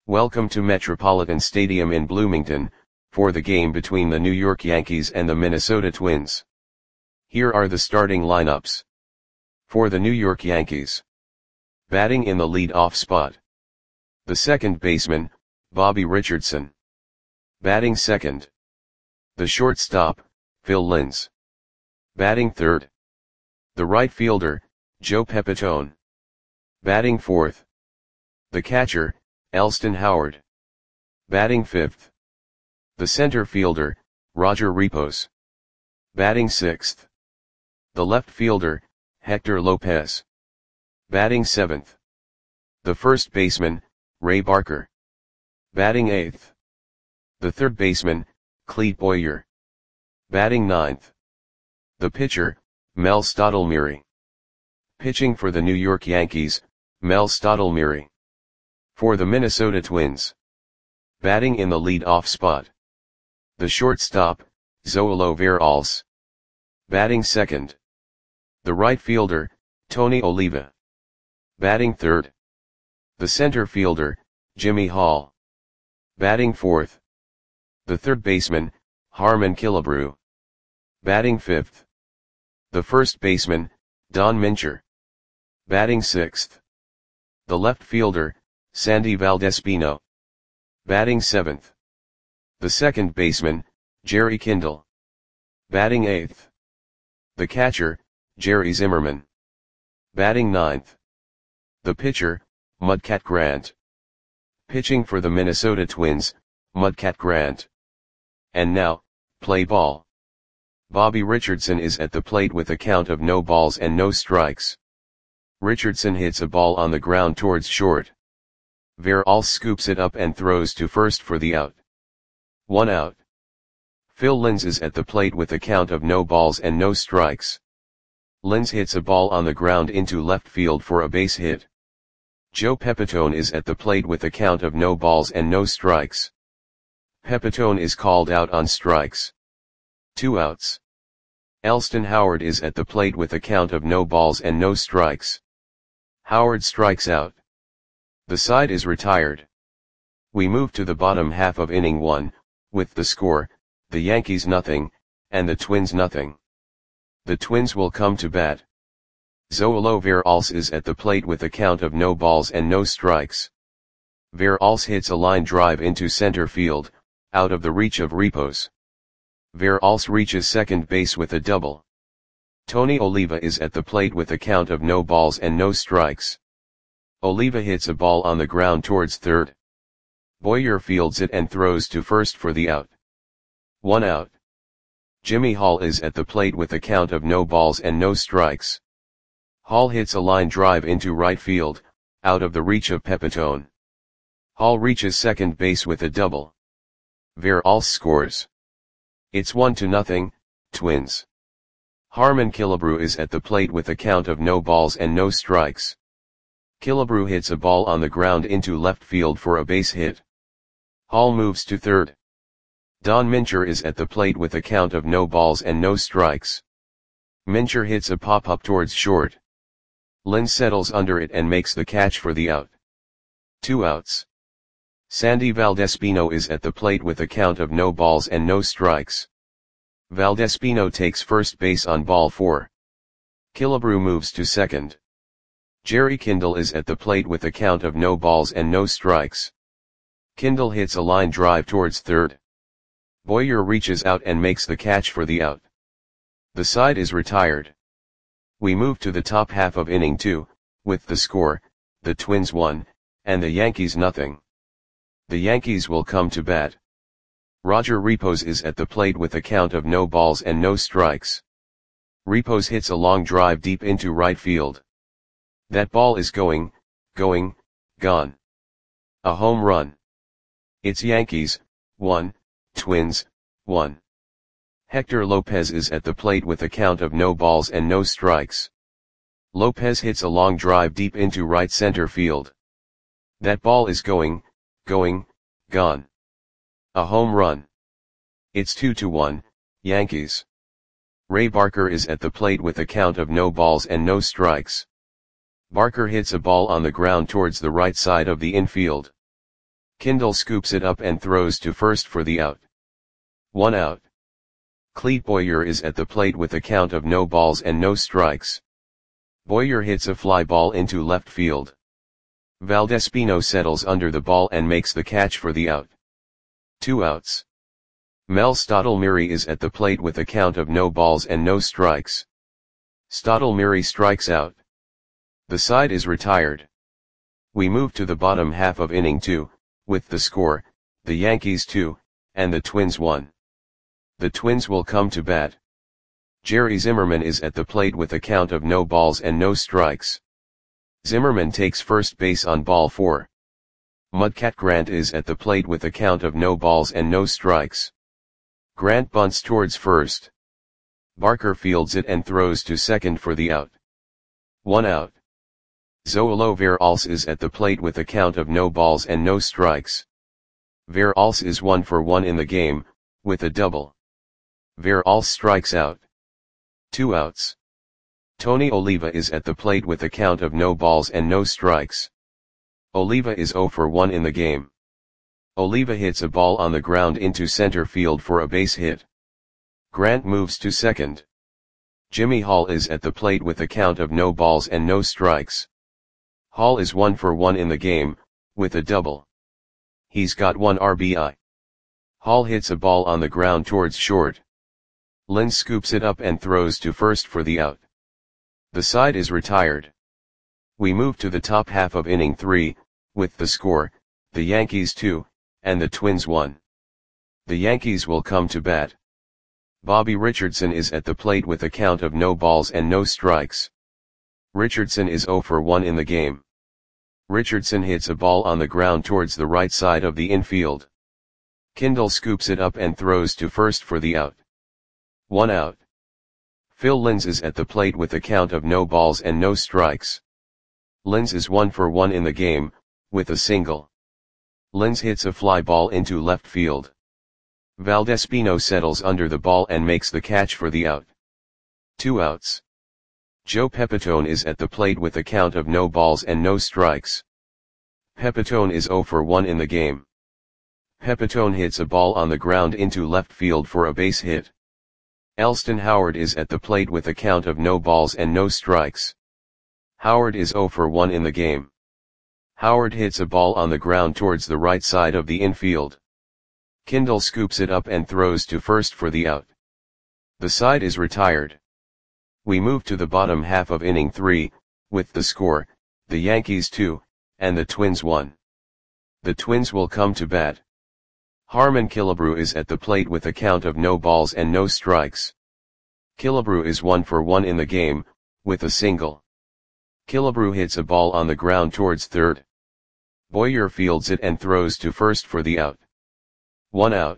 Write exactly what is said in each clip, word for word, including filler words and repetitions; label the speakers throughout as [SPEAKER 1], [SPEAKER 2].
[SPEAKER 1] Welcome to Metropolitan Stadium in Bloomington, for the game between the New York Yankees and the Minnesota Twins. Here are the starting lineups. For the New York Yankees. Batting in the lead-off spot. The second baseman, Bobby Richardson. Batting second. The shortstop, Phil Linz. Batting third. The right fielder, Joe Pepitone. Batting fourth. The catcher, Elston Howard. Batting fifth. The center fielder, Roger Repos. Batting sixth. The left fielder, Hector Lopez. Batting seventh. The first baseman, Ray Barker. Batting eighth. The third baseman, Clete Boyer. Batting ninth. The pitcher, Mel Stottlemyre. Pitching for the New York Yankees, Mel Stottlemyre. For the Minnesota Twins. Batting in the lead-off spot. The shortstop, Zoilo Veralce. Batting second. The right fielder, Tony Oliva. Batting third. The center fielder, Jimmy Hall. Batting fourth. The third baseman, Harmon Killebrew. Batting fifth. The first baseman, Don Mincher. Batting sixth. The left fielder, Sandy Valdespino. Batting seventh. The second baseman, Jerry Kindle. Batting eighth. The catcher, Jerry Zimmerman. Batting ninth. The pitcher, Mudcat Grant. Pitching for the Minnesota Twins, Mudcat Grant. And now, play ball. Bobby Richardson is at the plate with a count of no balls and no strikes. Richardson hits a ball on the ground towards short. Veralce scoops it up and throws to first for the out. One out. Phil Linz is at the plate with a count of no balls and no strikes. Linz hits a ball on the ground into left field for a base hit. Joe Pepitone is at the plate with a count of no balls and no strikes. Pepitone is called out on strikes. Two outs. Elston Howard is at the plate with a count of no balls and no strikes. Howard strikes out. The side is retired. We move to the bottom half of inning one, with the score, the Yankees nothing, and the Twins nothing. The Twins will come to bat. Zoilo Veralce is at the plate with a count of no balls and no strikes. Veralce hits a line drive into center field, out of the reach of Repos. Veralce reaches second base with a double. Tony Oliva is at the plate with a count of no balls and no strikes. Oliva hits a ball on the ground towards third. Boyer fields it and throws to first for the out. One out. Jimmy Hall is at the plate with a count of no balls and no strikes. Hall hits a line drive into right field, out of the reach of Pepitone. Hall reaches second base with a double. Veralce scores. It's one to nothing, Twins. Harmon Killebrew is at the plate with a count of no balls and no strikes. Killebrew hits a ball on the ground into left field for a base hit. Hall moves to third. Don Mincher is at the plate with a count of no balls and no strikes. Mincher hits a pop-up towards short. Linz settles under it and makes the catch for the out. Two outs. Sandy Valdespino is at the plate with a count of no balls and no strikes. Valdespino takes first base on ball four. Killebrew moves to second. Jerry Kindle is at the plate with a count of no balls and no strikes. Kindle hits a line drive towards third. Boyer reaches out and makes the catch for the out. The side is retired. We move to the top half of inning two, with the score, the Twins one, and the Yankees nothing. The Yankees will come to bat. Roger Repos is at the plate with a count of no balls and no strikes. Repos hits a long drive deep into right field. That ball is going, going, gone. A home run. It's Yankees, one, Twins, one. Hector Lopez is at the plate with a count of no balls and no strikes. Lopez hits a long drive deep into right center field. That ball is going, going, gone. A home run. It's two to one, Yankees. Ray Barker is at the plate with a count of no balls and no strikes. Barker hits a ball on the ground towards the right side of the infield. Kindle scoops it up and throws to first for the out. One out. Clete Boyer is at the plate with a count of no balls and no strikes. Boyer hits a fly ball into left field. Valdespino settles under the ball and makes the catch for the out. Two outs. Mel Stottlemyre is at the plate with a count of no balls and no strikes. Stottlemyre strikes out. The side is retired. We move to the bottom half of inning two, with the score, the Yankees two, and the Twins one. The Twins will come to bat. Jerry Zimmerman is at the plate with a count of no balls and no strikes. Zimmerman takes first base on ball four. Mudcat Grant is at the plate with a count of no balls and no strikes. Grant bunts towards first. Barker fields it and throws to second for the out. One out. Zoilo Veralce is at the plate with a count of no balls and no strikes. Veralce is one for one in the game, with a double. Veralce strikes out. Two outs. Tony Oliva is at the plate with a count of no balls and no strikes. Oliva is zero for one in the game. Oliva hits a ball on the ground into center field for a base hit. Grant moves to second. Jimmy Hall is at the plate with a count of no balls and no strikes. Hall is one for one in the game, with a double. He's got one R B I. Hall hits a ball on the ground towards short. Lynn scoops it up and throws to first for the out. The side is retired. We move to the top half of inning three, with the score, the Yankees two, and the Twins one. The Yankees will come to bat. Bobby Richardson is at the plate with a count of no balls and no strikes. Richardson is zero for one in the game. Richardson hits a ball on the ground towards the right side of the infield. Kindle scoops it up and throws to first for the out. One out. Phil Linz is at the plate with a count of no balls and no strikes. Linz is one for one in the game, with a single. Linz hits a fly ball into left field. Valdespino settles under the ball and makes the catch for the out. Two outs. Joe Pepitone is at the plate with a count of no balls and no strikes. Pepitone is zero for one in the game. Pepitone hits a ball on the ground into left field for a base hit. Elston Howard is at the plate with a count of no balls and no strikes. Howard is zero for one in the game. Howard hits a ball on the ground towards the right side of the infield. Kindle scoops it up and throws to first for the out. The side is retired. We move to the bottom half of inning three, with the score, the Yankees two, and the Twins one. The Twins will come to bat. Harmon Killebrew is at the plate with a count of no balls and no strikes. Killebrew is one for one in the game, with a single. Killebrew hits a ball on the ground towards third. Boyer fields it and throws to first for the out. One out.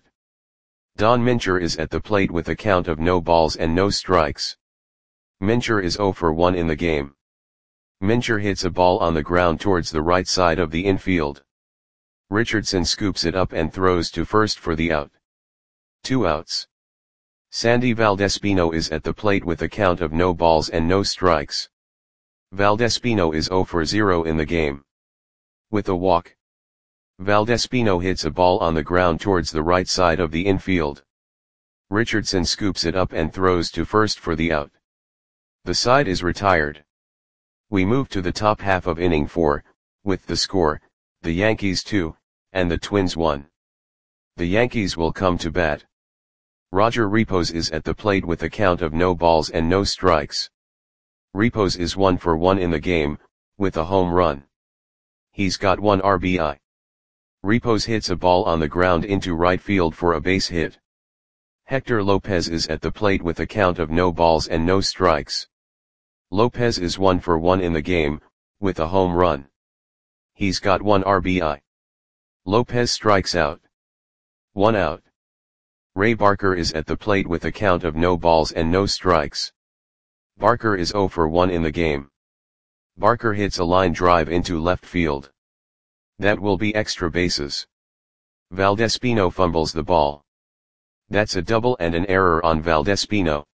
[SPEAKER 1] Don Mincher is at the plate with a count of no balls and no strikes. Mincher is zero for one in the game. Mincher hits a ball on the ground towards the right side of the infield. Richardson scoops it up and throws to first for the out. Two outs. Sandy Valdespino is at the plate with a count of no balls and no strikes. Valdespino is zero for zero in the game. With a walk. Valdespino hits a ball on the ground towards the right side of the infield. Richardson scoops it up and throws to first for the out. The side is retired. We move to the top half of inning four, with the score, the Yankees two, and the Twins one. The Yankees will come to bat. Roger Repos is at the plate with a count of no balls and no strikes. Repos is one for one in the game, with a home run. He's got one R B I. Repos hits a ball on the ground into right field for a base hit. Hector Lopez is at the plate with a count of no balls and no strikes. Lopez is one for one in the game, with a home run. He's got one R B I. Lopez strikes out. One out. Ray Barker is at the plate with a count of no balls and no strikes. Barker is zero for one in the game. Barker hits a line drive into left field. That will be extra bases. Valdespino fumbles the ball. That's a double and an error on Valdespino.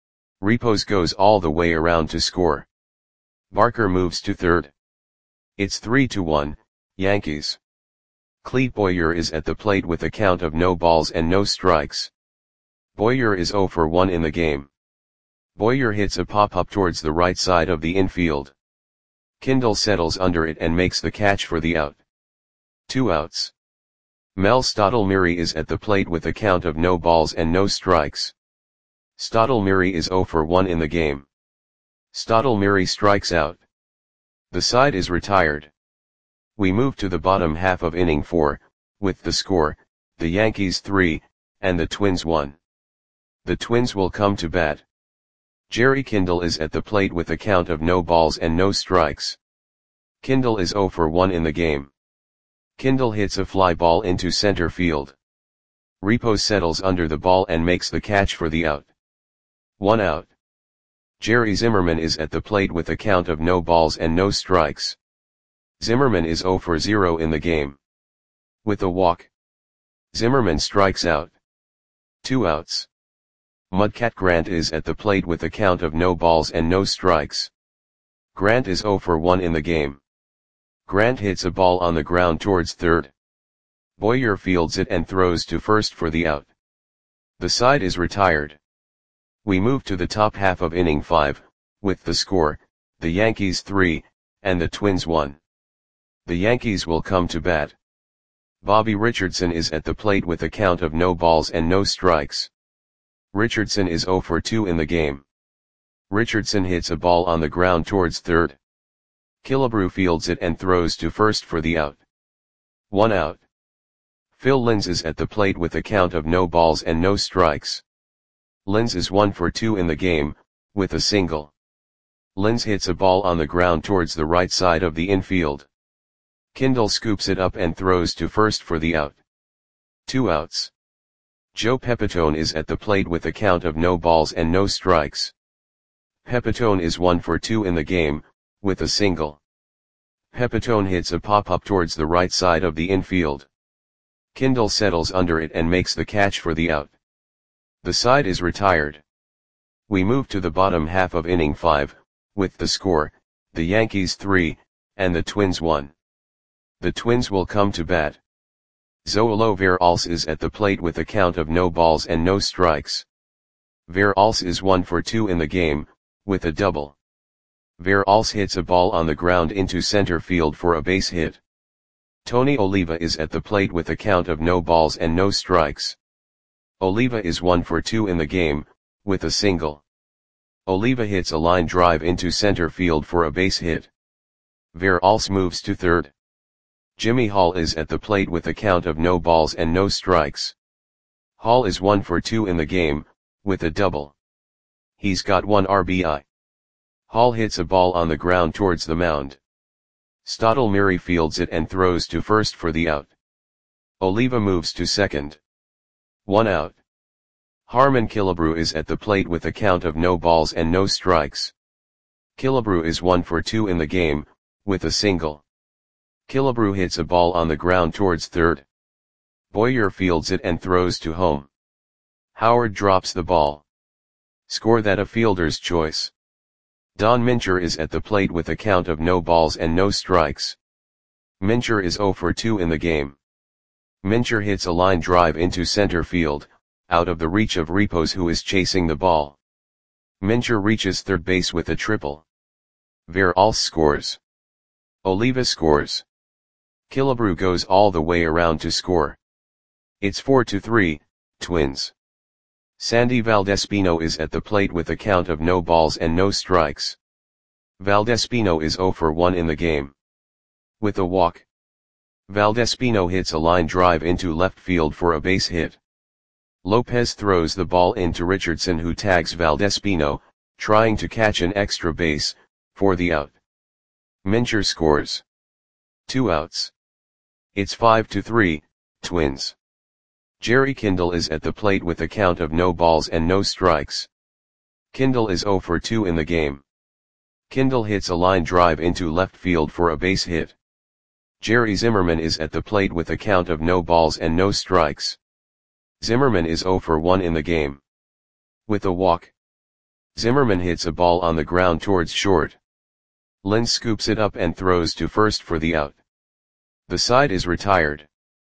[SPEAKER 1] Repos goes all the way around to score. Barker moves to third. It's three to one, Yankees. Clete Boyer is at the plate with a count of no balls and no strikes. Boyer is zero for one in the game. Boyer hits a pop-up towards the right side of the infield. Kindle settles under it and makes the catch for the out. Two outs. Mel Stottlemyre is at the plate with a count of no balls and no strikes. Stottlemyre is zero for one in the game. Stottlemyre strikes out. The side is retired. We move to the bottom half of inning four, with the score, the Yankees three, and the Twins one. The Twins will come to bat. Jerry Kindle is at the plate with a count of no balls and no strikes. Kindle is zero for one in the game. Kindle hits a fly ball into center field. Repo settles under the ball and makes the catch for the out. One out. Jerry Zimmerman is at the plate with a count of no balls and no strikes. Zimmerman is zero for zero in the game. With a walk, Zimmerman strikes out. Two outs. Mudcat Grant is at the plate with a count of no balls and no strikes. Grant is zero for one in the game. Grant hits a ball on the ground towards third. Boyer fields it and throws to first for the out. The side is retired. We move to the top half of inning five, with the score, the Yankees three, and the Twins one. The Yankees will come to bat. Bobby Richardson is at the plate with a count of no balls and no strikes. Richardson is zero for two in the game. Richardson hits a ball on the ground towards third. Killebrew fields it and throws to first for the out. One out. Phil Linz is at the plate with a count of no balls and no strikes. Linz is one for two in the game, with a single. Linz hits a ball on the ground towards the right side of the infield. Kindle scoops it up and throws to first for the out. Two outs. Joe Pepitone is at the plate with a count of no balls and no strikes. Pepitone is one for two in the game, with a single. Pepitone hits a pop-up towards the right side of the infield. Kindle settles under it and makes the catch for the out. The side is retired. We move to the bottom half of inning five, with the score, the Yankees three, and the Twins one. The Twins will come to bat. Zoilo Veralce is at the plate with a count of no balls and no strikes. Veralce is one for two in the game, with a double. Veralce hits a ball on the ground into center field for a base hit. Tony Oliva is at the plate with a count of no balls and no strikes. Oliva is one for two in the game, with a single. Oliva hits a line drive into center field for a base hit. Veralce moves to third. Jimmy Hall is at the plate with a count of no balls and no strikes. Hall is one for two in the game, with a double. He's got one R B I. Hall hits a ball on the ground towards the mound. Stottlemyre fields it and throws to first for the out. Oliva moves to second. One out. Harmon Killebrew is at the plate with a count of no balls and no strikes. Killebrew is one for two in the game, with a single. Killebrew hits a ball on the ground towards third. Boyer fields it and throws to home. Howard drops the ball. Score that a fielder's choice. Don Mincher is at the plate with a count of no balls and no strikes. Mincher is zero for two in the game. Mincher hits a line drive into center field, out of the reach of Repos who is chasing the ball. Mincher reaches third base with a triple. Veralce scores. Oliva scores. Killebrew goes all the way around to score. It's four to three, Twins. Sandy Valdespino is at the plate with a count of no balls and no strikes. Valdespino is zero for one in the game. With a walk, Valdespino hits a line drive into left field for a base hit. Lopez throws the ball into Richardson who tags Valdespino, trying to catch an extra base, for the out. Mincher scores. Two outs. It's five to three, Twins. Jerry Kindle is at the plate with a count of no balls and no strikes. Kindle is zero for two in the game. Kindle hits a line drive into left field for a base hit. Jerry Zimmerman is at the plate with a count of no balls and no strikes. Zimmerman is zero for one in the game. With a walk, Zimmerman hits a ball on the ground towards short. Linz scoops it up and throws to first for the out. The side is retired.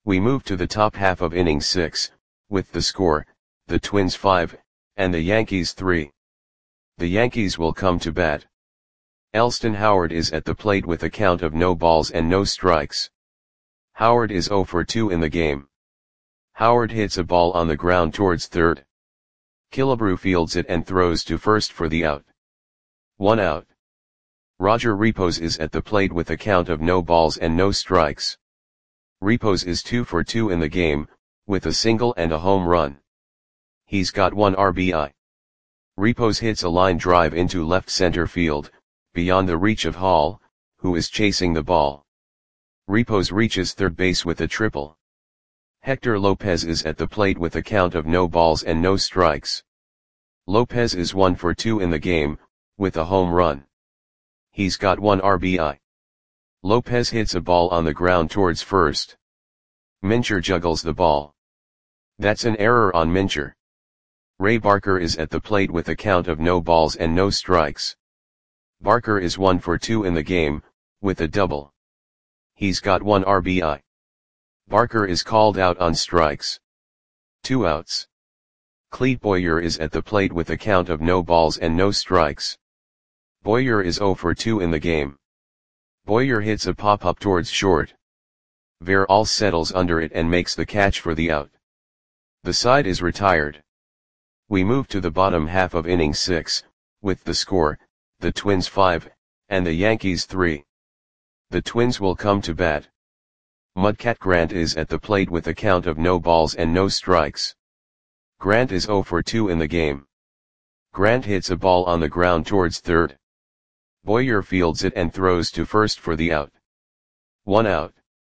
[SPEAKER 1] We move to the top half of inning six, with the score, the Twins five, and the Yankees three. The Yankees will come to bat. Elston Howard is at the plate with a count of no balls and no strikes. Howard is oh for two in the game. Howard hits a ball on the ground towards third. Killebrew fields it and throws to first for the out. One out. Roger Repos is at the plate with a count of no balls and no strikes. Repos is two for two in the game, with a single and a home run. He's got one R B I. Repos hits a line drive into left center field, beyond the reach of Hall, who is chasing the ball. Repos reaches third base with a triple. Hector Lopez is at the plate with a count of no balls and no strikes. Lopez is one for two in the game, with a home run. He's got one R B I. Lopez hits a ball on the ground towards first. Mincher juggles the ball. That's an error on Mincher. Ray Barker is at the plate with a count of no balls and no strikes. Barker is one for two in the game, with a double. He's got one R B I. Barker is called out on strikes. Two outs. Clete Boyer is at the plate with a count of no balls and no strikes. Boyer is oh for two in the game. Boyer hits a pop-up towards short. Veralce settles under it and makes the catch for the out. The side is retired. We move to the bottom half of inning six, with the score, the Twins five, and the Yankees three. The Twins will come to bat. Mudcat Grant is at the plate with a count of no balls and no strikes. Grant is oh for two in the game. Grant hits a ball on the ground towards third. Boyer fields it and throws to first for the out. One out.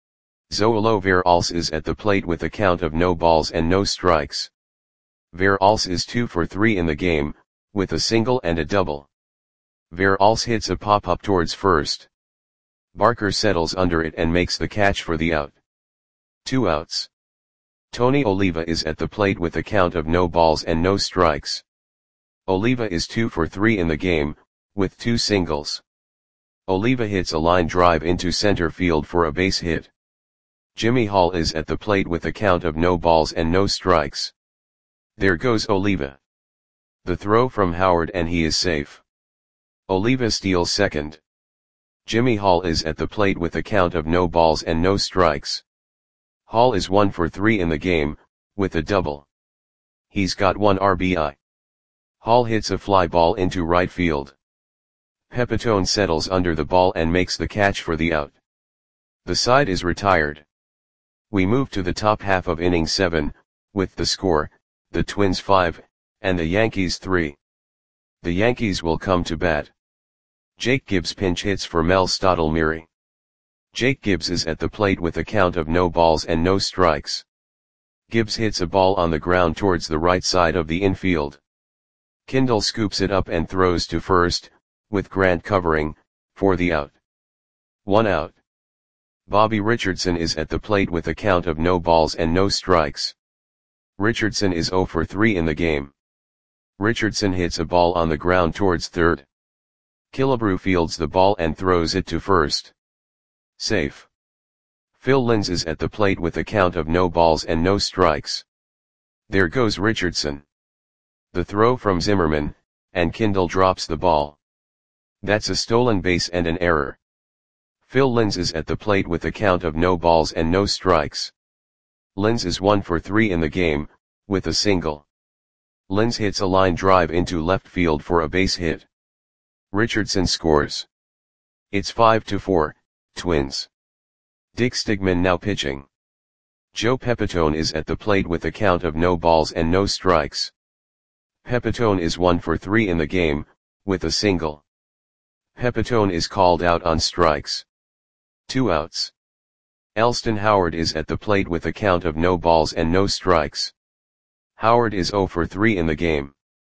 [SPEAKER 1] Zoilo Veralce is at the plate with a count of no balls and no strikes. Veralce is two for three in the game, with a single and a double. Veralce hits a pop-up towards first. Barker settles under it and makes the catch for the out. Two outs. Tony Oliva is at the plate with a count of no balls and no strikes. Oliva is two for three in the game, with two singles. Oliva hits a line drive into center field for a base hit. Jimmy Hall is at the plate with a count of no balls and no strikes. There goes Oliva. The throw from Howard and he is safe. Oliva steals second. Jimmy Hall is at the plate with a count of no balls and no strikes. Hall is one for three in the game, with a double. He's got one R B I. Hall hits a fly ball into right field. Pepitone settles under the ball and makes the catch for the out. The side is retired. We move to the top half of inning seven, with the score, the Twins five, and the Yankees three. The Yankees will come to bat. Jake Gibbs pinch hits for Mel Stottlemyre. Jake Gibbs is at the plate with a count of no balls and no strikes. Gibbs hits a ball on the ground towards the right side of the infield. Kindle scoops it up and throws to first, with Grant covering, for the out. One out. Bobby Richardson is at the plate with a count of no balls and no strikes. Richardson is oh for three in the game. Richardson hits a ball on the ground towards third. Killebrew fields the ball and throws it to first. Safe. Phil Linz is at the plate with a count of no balls and no strikes. There goes Richardson. The throw from Zimmerman, and Kindle drops the ball. That's a stolen base and an error. Phil Linz is at the plate with a count of no balls and no strikes. Linz is one for three in the game, with a single. Linz hits a line drive into left field for a base hit. Richardson scores. It's five to four, Twins. Dick Stigman now pitching. Joe Pepitone is at the plate with a count of no balls and no strikes. Pepitone is one for three in the game, with a single. Pepitone is called out on strikes. Two outs. Elston Howard is at the plate with a count of no balls and no strikes. Howard is oh for three in the game.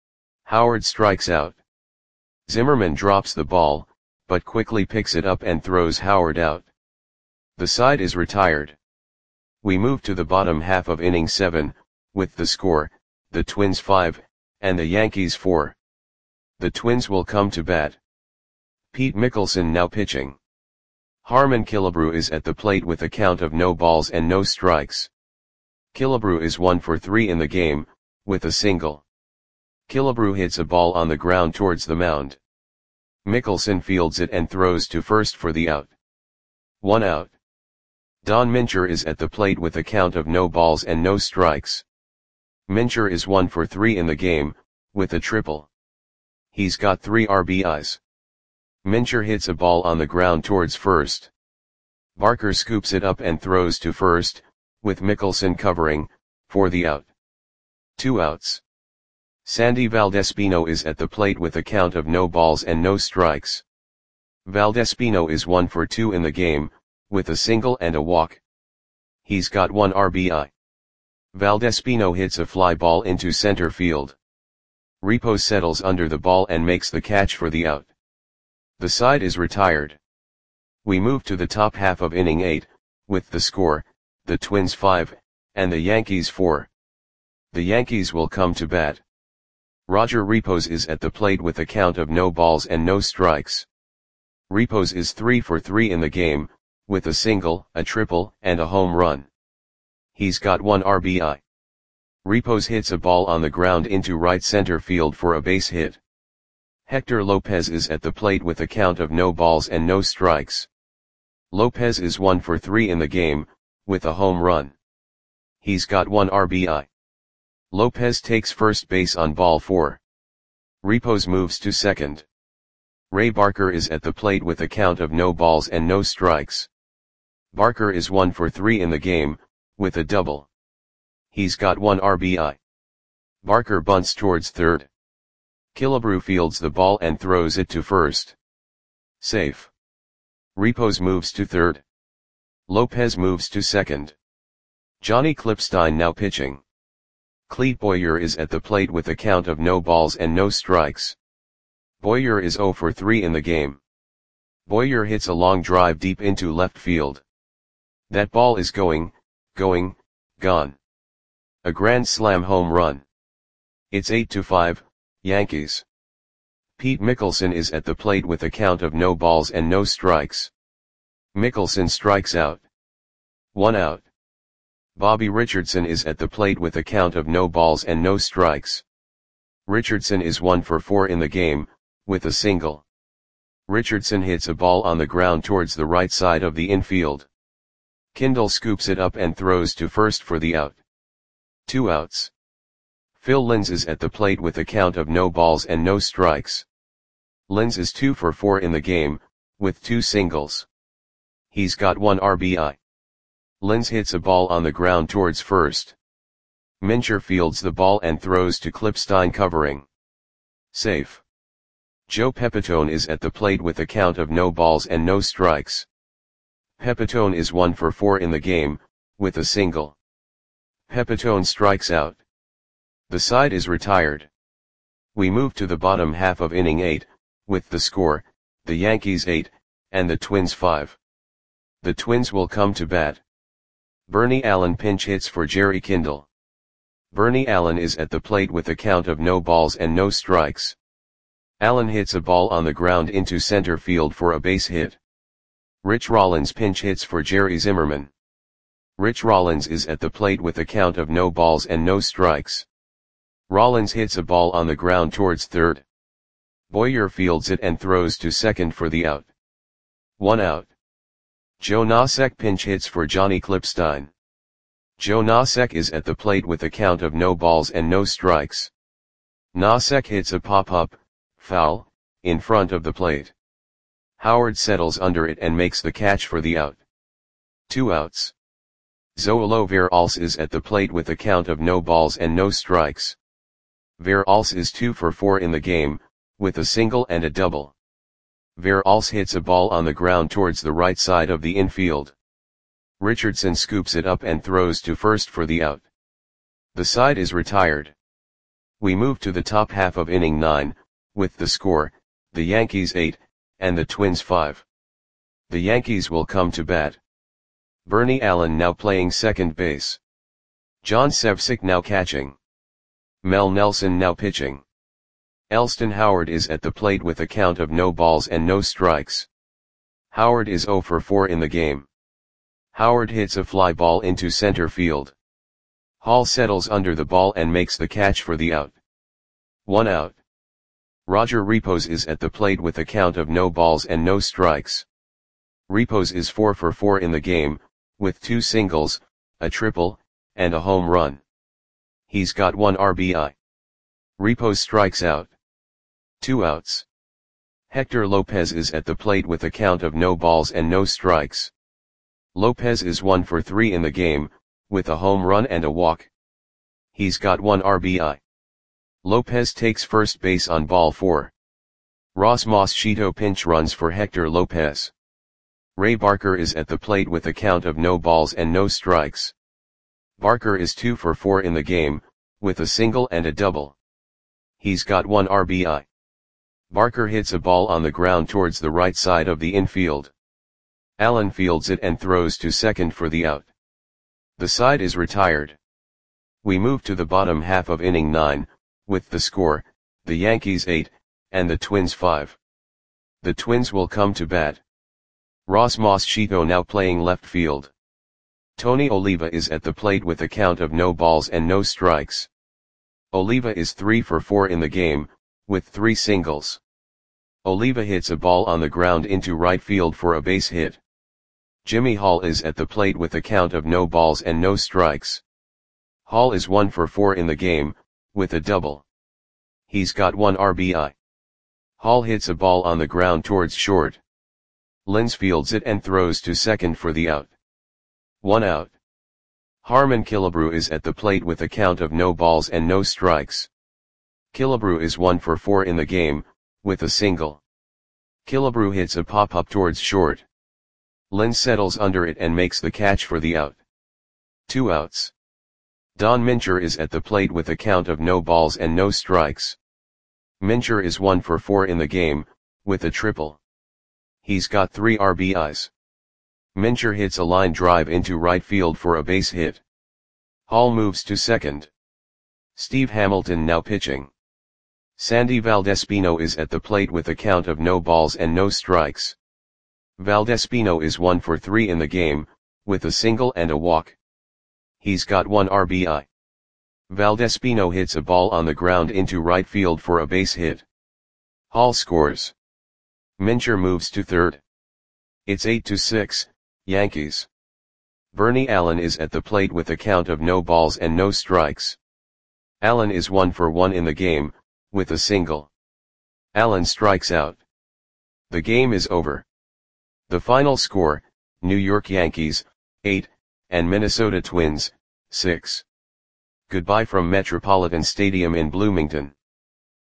[SPEAKER 1] Howard strikes out. Zimmerman drops the ball, but quickly picks it up and throws Howard out. The side is retired. We move to the bottom half of inning seven, with the score, the Twins five, and the Yankees four. The Twins will come to bat. Pete Mickelson now pitching. Harmon Killebrew is at the plate with a count of no balls and no strikes. Killebrew is one for three in the game, with a single. Killebrew hits a ball on the ground towards the mound. Mickelson fields it and throws to first for the out. One out. Don Mincher is at the plate with a count of no balls and no strikes. Mincher is one for three in the game, with a triple. He's got three R B Is. Mincher hits a ball on the ground towards first. Barker scoops it up and throws to first, with Mickelson covering, for the out. Two outs. Sandy Valdespino is at the plate with a count of no balls and no strikes. Valdespino is one for two in the game, with a single and a walk. He's got one R B I. Valdespino hits a fly ball into center field. Repos settles under the ball and makes the catch for the out. The side is retired. We move to the top half of inning eight, with the score, the Twins five, and the Yankees four. The Yankees will come to bat. Roger Repos is at the plate with a count of no balls and no strikes. Repos is three for three in the game, with a single, a triple, and a home run. He's got one R B I. Repos hits a ball on the ground into right center field for a base hit. Hector Lopez is at the plate with a count of no balls and no strikes. Lopez is one for three in the game, with a home run. He's got one R B I. Lopez takes first base on ball four. Repos moves to second. Ray Barker is at the plate with a count of no balls and no strikes. Barker is one for three in the game, with a double. He's got one R B I. Barker bunts towards third. Killebrew fields the ball and throws it to first. Safe. Repos moves to third. Lopez moves to second. Johnny Klipstein now pitching. Clete Boyer is at the plate with a count of no balls and no strikes. Boyer is zero for three in the game. Boyer hits a long drive deep into left field. That ball is going, going, gone. A grand slam home run. It's eight to five, Yankees. Pete Mickelson is at the plate with a count of no balls and no strikes. Mickelson strikes out. One out. Bobby Richardson is at the plate with a count of no balls and no strikes. Richardson is one for four in the game, with a single. Richardson hits a ball on the ground towards the right side of the infield. Kindle scoops it up and throws to first for the out. Two outs. Phil Linz is at the plate with a count of no balls and no strikes. Linz is two for four in the game, with two singles. He's got one R B I. Linz hits a ball on the ground towards first. Mincher fields the ball and throws to Klipstein covering. Safe. Joe Pepitone is at the plate with a count of no balls and no strikes. Pepitone is one for four in the game, with a single. Pepitone strikes out. The side is retired. We move to the bottom half of inning eight, with the score, the Yankees eight, and the Twins five. The Twins will come to bat. Bernie Allen pinch hits for Jerry Kindle. Bernie Allen is at the plate with a count of no balls and no strikes. Allen hits a ball on the ground into center field for a base hit. Rich Rollins pinch hits for Jerry Zimmerman. Rich Rollins is at the plate with a count of no balls and no strikes. Rollins hits a ball on the ground towards third. Boyer fields it and throws to second for the out. One out. Joe Nosek pinch hits for Johnny Klipstein. Joe Nosek is at the plate with a count of no balls and no strikes. Nosek hits a pop-up, foul, in front of the plate. Howard settles under it and makes the catch for the out. Two outs. Zoilo Veralce is at the plate with a count of no balls and no strikes. Veralce is two for four in the game, with a single and a double. Veralce hits a ball on the ground towards the right side of the infield. Richardson scoops it up and throws to first for the out. The side is retired. We move to the top half of inning nine, with the score, the Yankees eight, and the Twins five. The Yankees will come to bat. Bernie Allen now playing second base. John Sevcik now catching. Mel Nelson now pitching. Elston Howard is at the plate with a count of no balls and no strikes. Howard is zero for four in the game. Howard hits a fly ball into center field. Hall settles under the ball and makes the catch for the out. One out. Roger Repos is at the plate with a count of no balls and no strikes. Repos is four for four in the game, with two singles, a triple, and a home run. He's got one R B I. Repos strikes out. Two outs. Hector Lopez is at the plate with a count of no balls and no strikes. Lopez is one for three in the game, with a home run and a walk. He's got one R B I. Lopez takes first base on ball four. Ross Moschito pinch runs for Hector Lopez. Ray Barker is at the plate with a count of no balls and no strikes. Barker is two for four in the game, with a single and a double. He's got one R B I. Barker hits a ball on the ground towards the right side of the infield. Allen fields it and throws to second for the out. The side is retired. We move to the bottom half of inning nine, with the score, the Yankees eight, and the Twins five. The Twins will come to bat. Ross Moschito now playing left field. Tony Oliva is at the plate with a count of no balls and no strikes. Oliva is three for four in the game, with three singles. Oliva hits a ball on the ground into right field for a base hit. Jimmy Hall is at the plate with a count of no balls and no strikes. Hall is one for four in the game, with a double. He's got one R B I. Hall hits a ball on the ground towards short. Lenz fields it and throws to second for the out. One out. Harmon Killebrew is at the plate with a count of no balls and no strikes. Killebrew is one for four in the game, with a single. Killebrew hits a pop-up towards short. Lenz settles under it and makes the catch for the out. Two outs. Don Mincher is at the plate with a count of no balls and no strikes. Mincher is one for four in the game, with a triple. He's got three R B Is. Mincher hits a line drive into right field for a base hit. Hall moves to second. Steve Hamilton now pitching. Sandy Valdespino is at the plate with a count of no balls and no strikes. Valdespino is one for three in the game, with a single and a walk. He's got one R B I. Valdespino hits a ball on the ground into right field for a base hit. Hall scores. Mincher moves to third. It's eight to six, Yankees. Bernie Allen is at the plate with a count of no balls and no strikes. Allen is one for one in the game, with a single. Allen strikes out. The game is over. The final score, New York Yankees, eight, and Minnesota Twins, six. Goodbye from Metropolitan Stadium in Bloomington.